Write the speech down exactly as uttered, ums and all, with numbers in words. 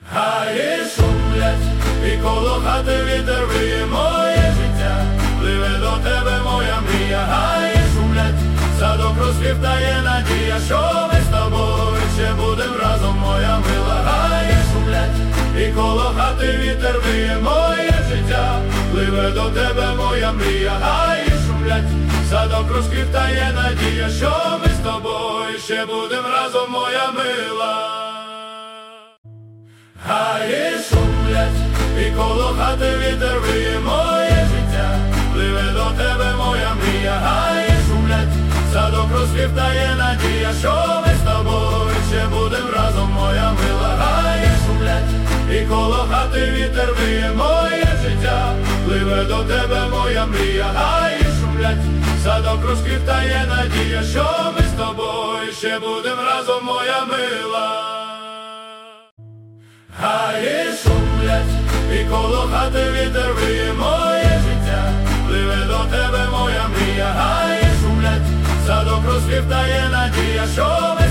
Гаї шумлять, і коло хати вітер виє моє життя, пливе до тебе моя мрія. Гаї шумлять, садок розквітає надія, що ми з тобою ще будем разом, моя мила. Гаї шумлять, і коло хати вітер виє моє життя, пливе до тебе моя мрія. Гаї шумлять, садок розквітає надія, що ми з тобою ще будем разом, моя мила. Гаї шумлять, і коло хати вітер виє моє життя, пливе до тебе моя мрія. Гаї шумлять, садок розквітає надія, що ми з тобою ще будем разом, моя мила. Гаї шумлять, і коло хати вітер виє моє життя, пливе до тебе моя мрія. Гаї шумлять, садок розквітає надія, що ми з тобою ще будем разом, моя мила. Гаї шумлять, і коло хати вітер виє моє життя, пливе до тебе моя мрія. Гаї шумлять, садок розквітає надія, що ми